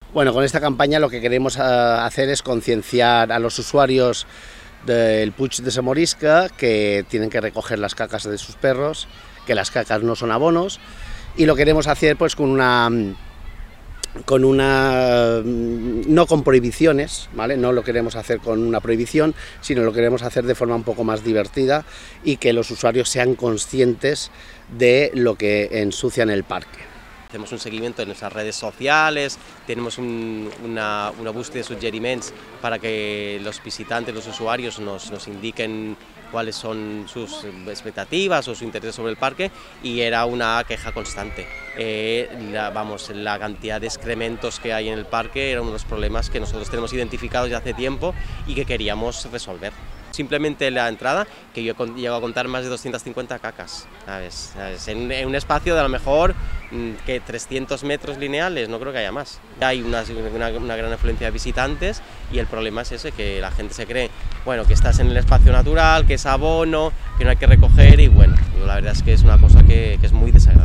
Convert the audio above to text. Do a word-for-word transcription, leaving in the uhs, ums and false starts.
Bueno, con esta campaña lo que queremos uh, hacer es concienciar a los usuarios del Puig de Sa Morisca que tienen que recoger las cacas de sus perros, que las cacas no son abonos, y lo queremos hacer pues con una con una no con prohibiciones, ¿vale? No lo queremos hacer con una prohibición, sino lo queremos hacer de forma un poco más divertida y que los usuarios sean conscientes de lo que ensucian el parque. Hacemos un seguimiento en nuestras redes sociales, tenemos un, una, una búsqueda de suggeriments para que los visitantes, los usuarios nos, nos indiquen cuáles son sus expectativas o su interés sobre el parque, y era una queja constante. Eh, la, vamos, la cantidad de excrementos que hay en el parque era uno de los problemas que nosotros tenemos identificados ya hace tiempo y que queríamos resolver. Simplemente la entrada, que yo llego a contar más de doscientas cincuenta cacas, ¿sabes? ¿Sabes? En, en un espacio de a lo mejor que trescientos metros lineales, no creo que haya más. Hay una, una, una gran afluencia de visitantes y el problema es ese, que la gente se cree, bueno, que estás en el espacio natural, que es abono, que no hay que recoger, y bueno, yo la verdad es que es una cosa que, que es muy desagradable.